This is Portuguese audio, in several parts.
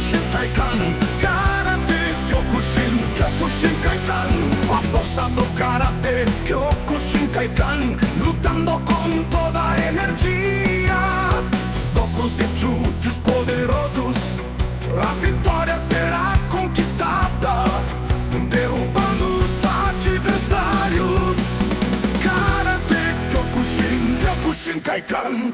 Kyokushin Karate Kyokushin Kaikan. A força do Karate Kyokushin Kaikan, lutando com toda a energia, socos e chutes poderosos, a vitória será conquistada, derrubando os adversários. Karate Kyokushin Kaikan.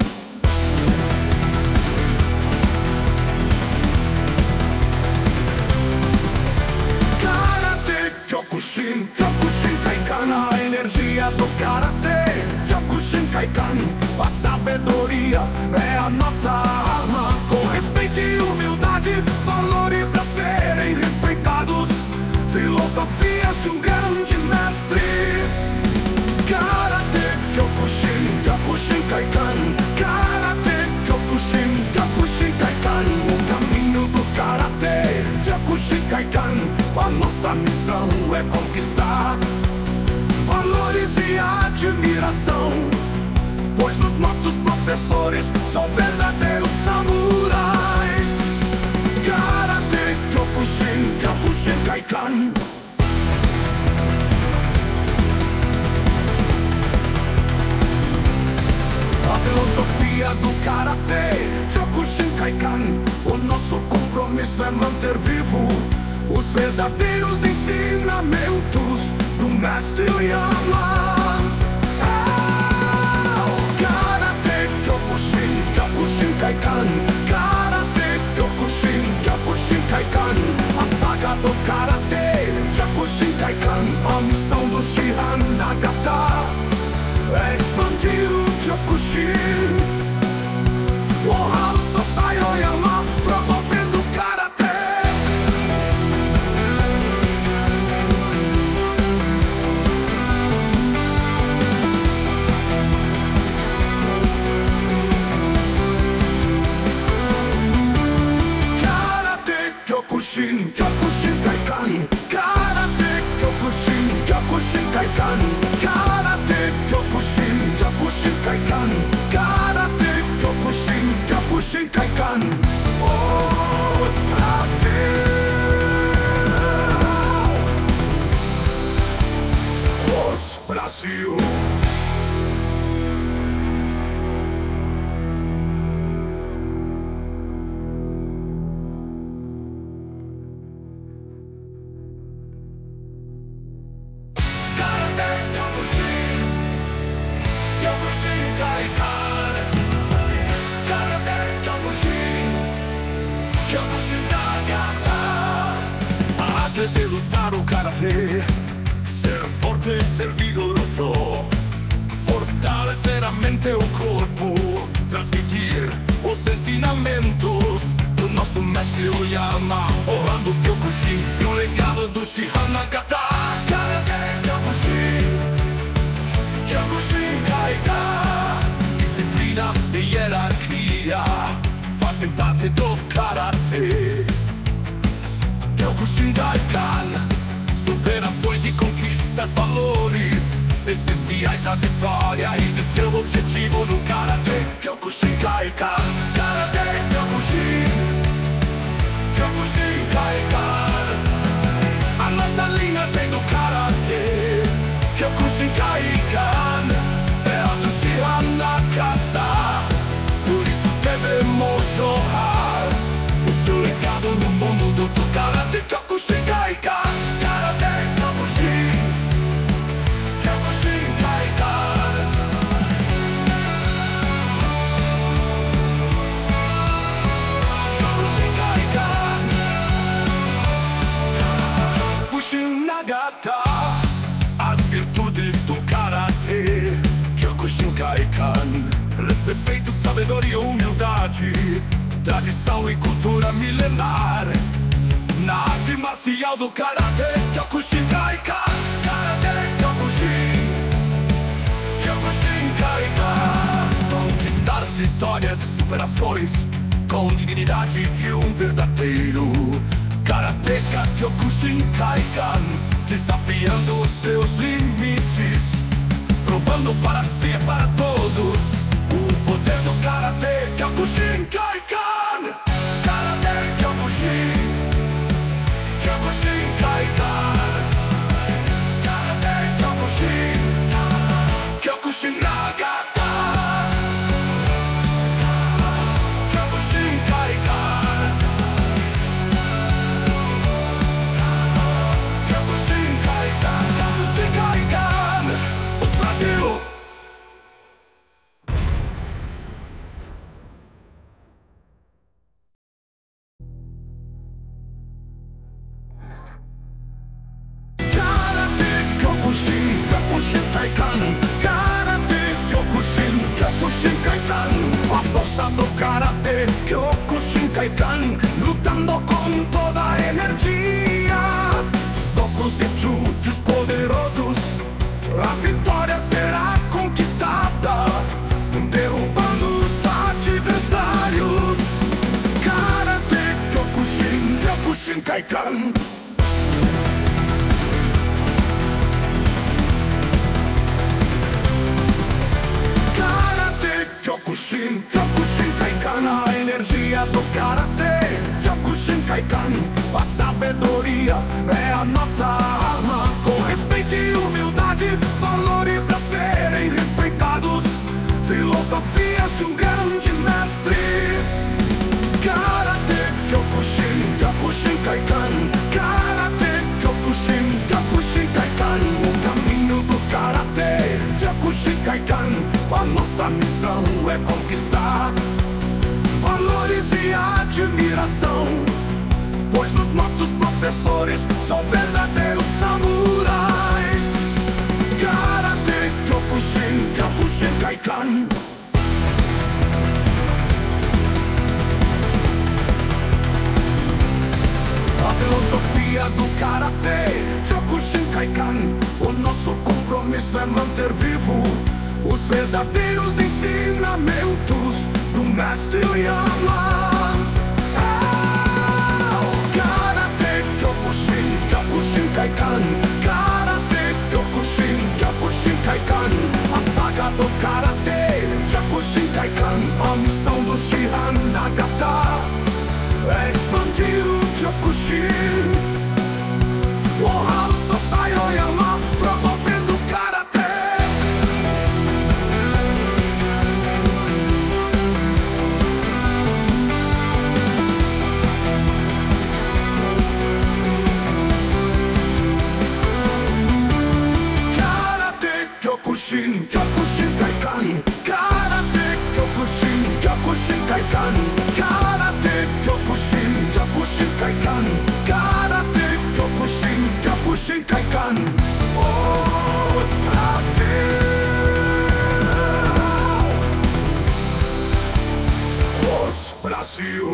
Karate Kyokushin Kaikan, a energia do Karate Kyokushin Kaikan. A sabedoria é a nossa arma, com respeito e humildade, valores a serem respeitados, filosofias de um grande mestre. Karate Kyokushin Kaikan. Karate Kyokushin Kaikan. O caminho do Karate Kyokushin Kaikan. A nossa missão é conquistar valores e admiração, pois os nossos professores são verdadeiros samurais. Karate Kyokushin Kaikan. A filosofia do Karate Kyokushin Kaikan. O nosso compromisso é manter vivo os verdadeiros ensinamentos do Mestre Oyama. Karate Kyokushin Kaikan. Karate Kyokushin Kaikan. A saga do Karate Kyokushin Kaikan. A missão do Shihan Nagata é expandir o Kyokushin, honrar o Sosai Oyama, promovendo o Karate. Karate Kyokushin Kaikan. Karate Kyokushin Kaikan. Karate Kyokushin Kaikan. Karate Kyokushin Kaikan. Os Brasil. Os Brasil. A arte de lutar o Karate, ser forte e ser vigoroso, fortalecer a mente e o corpo, transmitir os ensinamentos do nosso mestre Oyama, honrando o Kyokushin e o legado do Shihan Nagata. Karate Kyokushin Kaikan. Disciplina e hierarquia fazem parte do Karate Kyokushin Kaikan. Superações e conquistas, valores essenciais da vitória e de seu objetivo no Karate Kyokushin Kaikan. Karate Kyokushin Kaikan. A nossa linhagem do Karate Kyokushin Kaikan é a do Shihan Nagata. Por isso devemos honrar o seu legado no mundo do Karate Kyokushin Kaikan. Karate Kyokushin Kaikan. Kyokushin Kaikan. Kyokushin Nagata. As virtudes do Karate Kyokushin Kaikan: respeito, sabedoria, humildade, tradição e cultura milenar. Na arte marcial do Karate Kyokushin Kaikan. Karate Kyokushin Kaikan. Conquistar vitórias e superações com dignidade de um verdadeiro Karateka Kyokushin Kaikan. Desafiando os seus limites, provando para si e para todos o poder do Karate Kyokushin Kaikan. Karate Kyokushin Kyokushin Nagata, Kyokushin Kaikan, Kyokushin Kaikan, Kyokushin Kaikan, os Brasil. Kyokushin Kaikan, Karate Kyokushin, Kyokushin Kaikan, a força do Karate Kyokushin Kaikan, lutando com toda a energia, socos e chutes poderosos, a vitória será conquistada, derrubando os adversários. Karate Kyokushin, Kyokushin Kaikan. Kyokushin, Kyokushin Kaikan, a energia do Karate. Kyokushin Kaikan, a sabedoria é a nossa arma. Com respeito e humildade, valores a serem respeitados, filosofias de um grande mestre. Karate Kyokushin, Kyokushin Kaikan, Karate Kyokushin, Kyokushin Kaikan, o caminho do Karate. Kyokushin Kaikan, a nossa missão é conquistar valores e admiração, pois os nossos professores são verdadeiros samurais. Karate Kyokushin, Kyokushin Kaikan. A filosofia do Karate, Kyokushin Kaikan. O nosso compromisso é manter vivo os verdadeiros ensinamentos do mestre Oyama. Karate Kyokushin, Kyokushin Kaikan, Karate Kyokushin, Kyokushin Kaikan, a saga do Karate, Kyokushin Kaikan. A missão do Shihan Nagata é expandir o Kyokushin. Honrar o Sosai Oyama, promovendo o Karate. Karate Kyokushin, Kyokushin Kaikan, Karate Kyokushin, Kyokushin Kaikan, Karate Kyokushin, Kyokushin Kaikan, Karate Kyokushin, Kyokushin Kaikan, os Brasil, os Brasil.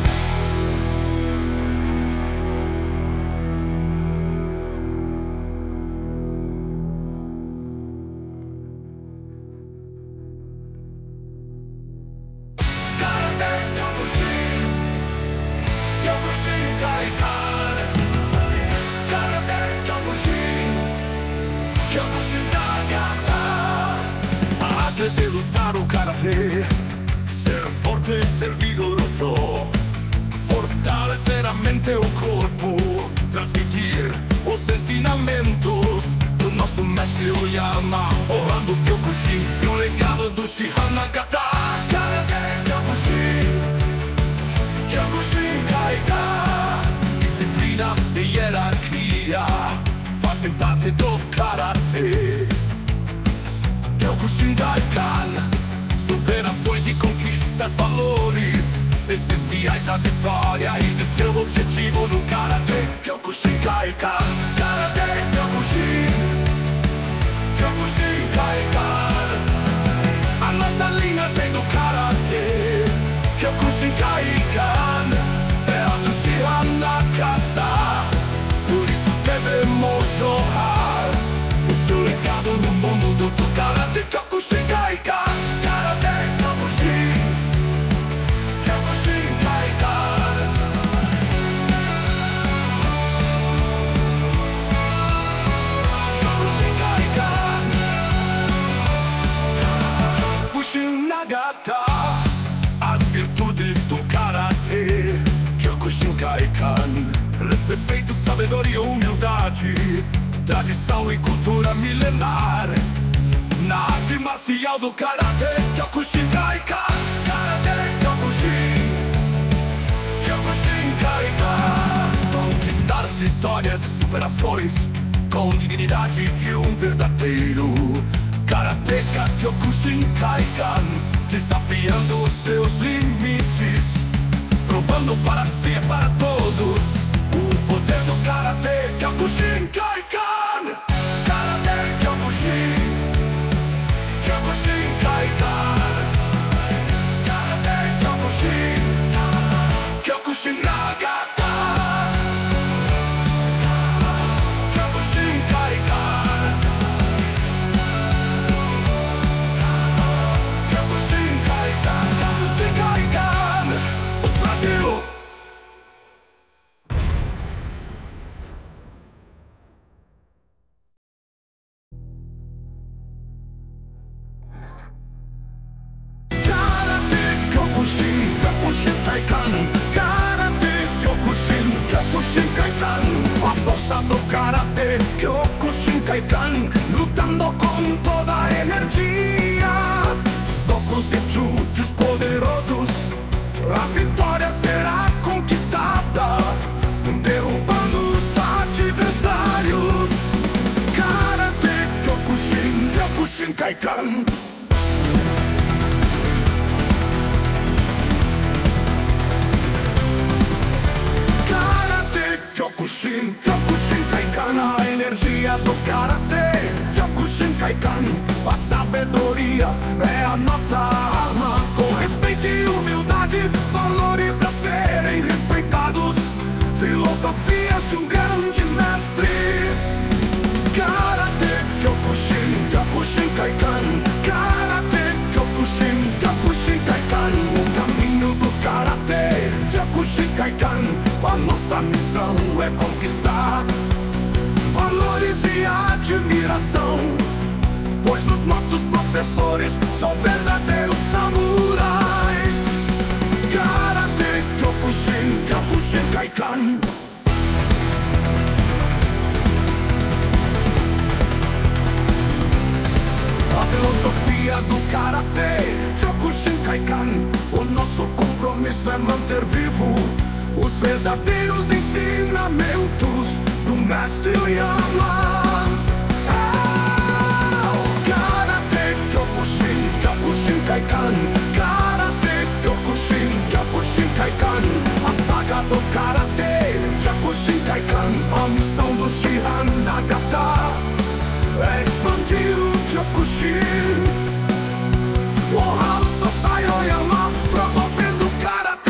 De lutar o Karate, ser forte, ser vigoroso, fortalecer a mente e o corpo, transmitir os ensinamentos do nosso mestre Oyama, honrando o Kyokushin e o legado do Shihan Nagata. Karate Kyokushin, Kyokushin Kaikan, disciplina e hierarquia fazem parte do Karate. Kyokushin Kaikan, superações e conquistas, valores essenciais da vitória e de seu objetivo no Karate. Kyokushin Kaikan, Karate Kyokushin, Kyokushin Kaikan, a nossa linhagem do Karate. Kyokushin Kaikan é a do Shihan Nagata, por isso devemos honrar o seu legado no mundo do Karate. Kyokushin Kaikan, Karate Kyokushin, Kyokushin Kaikan. Kyokushin Kaikan, Kyokushin Nagata, as virtudes do Karate. Kyokushin Kaikan, respeito, sabedoria e humildade, tradição e cultura milenar. na arte marcial do Karate Kyokushinkai-kan. Karate Kyokushin, Kyokushinkai-kan. Conquistar vitórias e superações com dignidade de um verdadeiro Karateka Kyokushinkai-kan. Desafiando os seus limites, provando para si e para todos o poder do Karate Kyokushinkai-kan. Karate Kyokushin, Kyokushinkai-kan. Karate Kyokushin, Kyokushin Nagata. Kyokushinkai-kan, Kyokushinkai-kan, Kyokushinkai-kan. Os Brasil! Kyokushinkai-kan, Karate Kyokushin, Kyokushinkai-kan. A força do Karate Kyokushinkai-kan, lutando com toda a energia. Socos e chutes poderosos, a vitória será conquistada, derrubando os adversários. Karate Kyokushin, Kyokushinkai-kan. Kyokushin, Kyokushinkai-kan, a energia do Karate Kyokushinkai-kan. A sabedoria é a nossa arma, com respeito e humildade, valores a serem respeitados, filosofias de um grande mestre. Karate Kyokushin, Kyokushinkai-kan. Karate Kyokushin, Kyokushinkai-kan. O caminho do Karate Kyokushinkai-kan. A nossa missão é conquistar valores e admiração, pois os nossos professores são verdadeiros samurais. Karate Kyokushin, Kyokushinkai-kan. A filosofia do Karate Kyokushinkai-kan. O nosso compromisso é manter vivo os verdadeiros ensinamentos do Mestre Oyama. Karate Kyokushin, Kyokushinkai-kan. Karate Kyokushin, Kyokushinkai-kan. A saga do Karate Kyokushinkai-kan. A missão do Shihan Nagata é expandir o Kyokushin, honrar o Sosai Oyama, promovendo o Karate.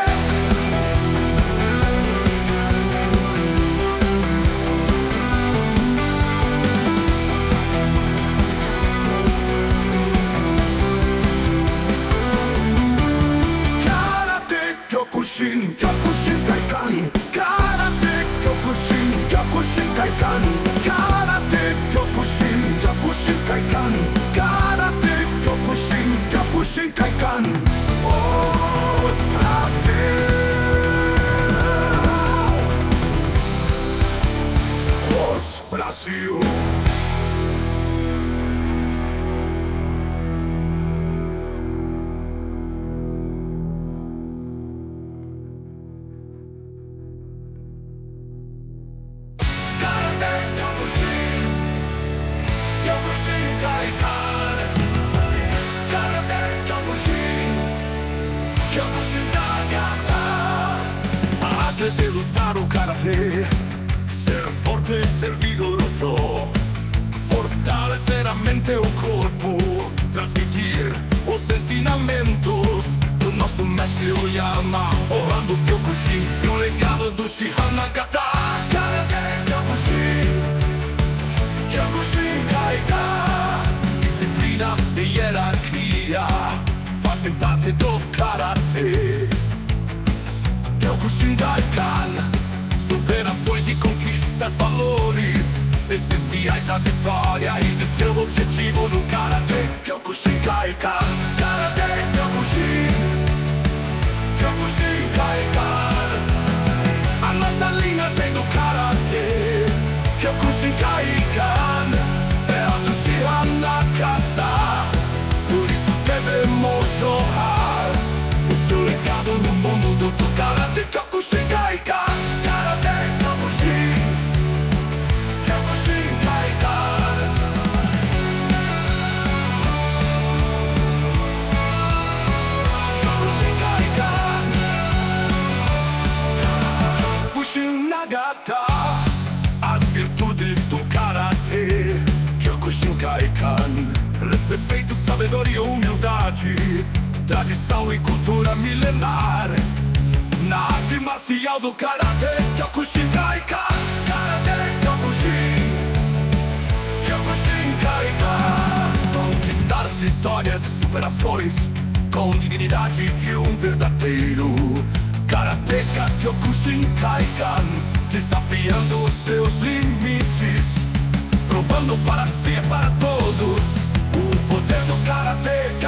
Kyokushin, Kyokushinkai-kan. Karate Kyokushin, Kyokushinkai-kan. Karate Kyokushin, Kyokushinkai-kan. Karate Kyokushin, Kyokushinkai-kan. Os Brasil! Os Brasil! Kyokushinkai-kan. Karate Kyokushin, Kyokushin Nagata. A arte de lutar o Karate, ser forte e ser vigoroso, fortalecer a mente e o corpo, transmitir os ensinamentos do nosso Mestre Oyama, honrando o Kyokushin e o legado do Shihan Nagata. Karate Kyokushin, Kyokushinkai-kan. Disciplina e hierarquia fazem parte do Karate Kyokushinkai-kan. Superações e conquistas, valores essenciais da vitória e de seu objetivo no Karate Kyokushinkai-kan. Karate Kyokushin, Kyokushinkai-kan. A nossa linhagem do Karate Kyokushinkai-kan é a do Shihan Nagata. Kyokushinkai-Kan, Karate Kyokushin, Kyokushinkai-Kan. Kyokushinkai-Kan, Bushin Nagata, as virtudes do Karatê. Kyokushinkai-Kan, respeito, sabedoria, humildade, tradição e cultura milenar. Na arte marcial do Karatê, Kyokushinkai-Kan, Karate Kyokushin, Kyokushinkai-Kan. Conquistar vitórias e superações com dignidade de um verdadeiro Karateka. Kyokushinkai-Kan, desafiando os seus limites, provando para si e para todos o poder do Karatê.